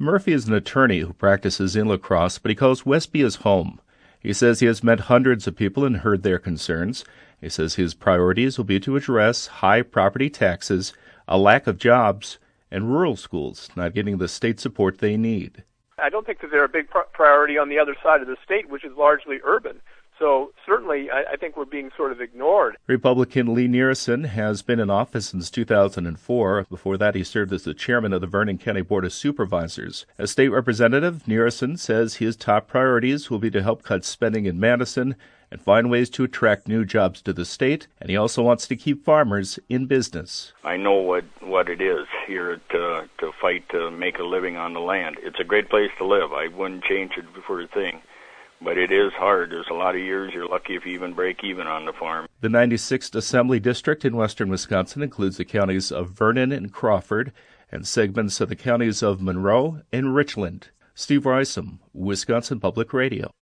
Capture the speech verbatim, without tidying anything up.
Murphy is an attorney who practices in La Crosse, but he calls Westby his home. He says he has met hundreds of people and heard their concerns. He says his priorities will be to address high property taxes, a lack of jobs, and rural schools not getting the state support they need. I don't think that they're a big priority on the other side of the state, which is largely urban. So certainly, I, I think we're being sort of ignored. Republican Lee Nearson has been in office since two thousand four. Before that, he served as the chairman of the Vernon County Board of Supervisors. As state representative, Nearson says his top priorities will be to help cut spending in Madison and find ways to attract new jobs to the state, and he also wants to keep farmers in business. I know what, what it is here to, to fight to make a living on the land. It's a great place to live. I wouldn't change it for a thing. But it is hard. There's a lot of years you're lucky if you even break even on the farm. The ninety-sixth Assembly District in western Wisconsin includes the counties of Vernon and Crawford and segments of the counties of Monroe and Richland. Steve Rysam, Wisconsin Public Radio.